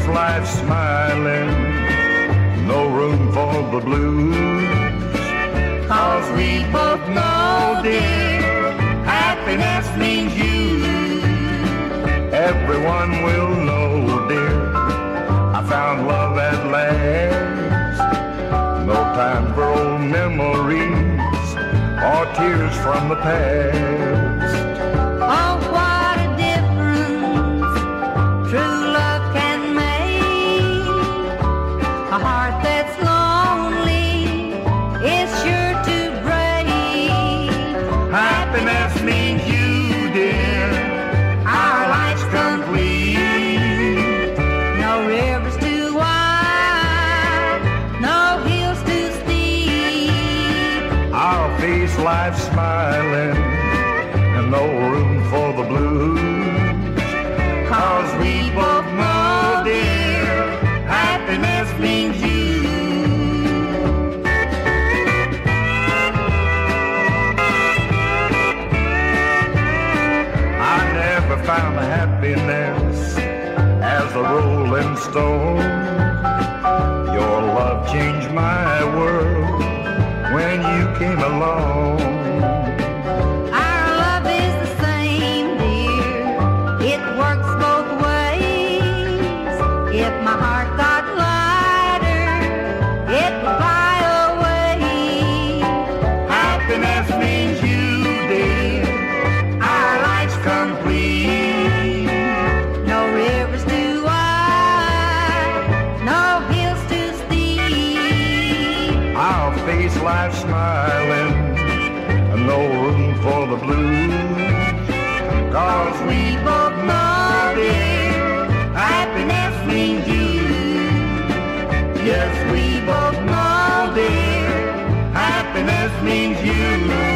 life smiling, no room for the blues. 'Cause we both know, dear, happiness means you. Everyone will know, dear, I found love at last. No time for old memories or tears from the past. Oh, what a difference true love can make. A heart that's lonely is sure to break. Happiness means you, dear, our life's complete. No rivers too wide, no hills too steep. I'll face life smiling and no room for the blues. 'Cause we both know, dear, happiness means you. I never found happiness as a rolling stone. Your love changed my world when you came along. Our love is the same, dear. It works both ways. If my heart got lighter, it would fly away. Happiness means you, dear, our life's complete. No rivers too wide, no hills too steep. I'll face life smiling and no room for the blues. 'Cause we both know, dear, happiness means you. Yes, we both know, dear, happiness means you.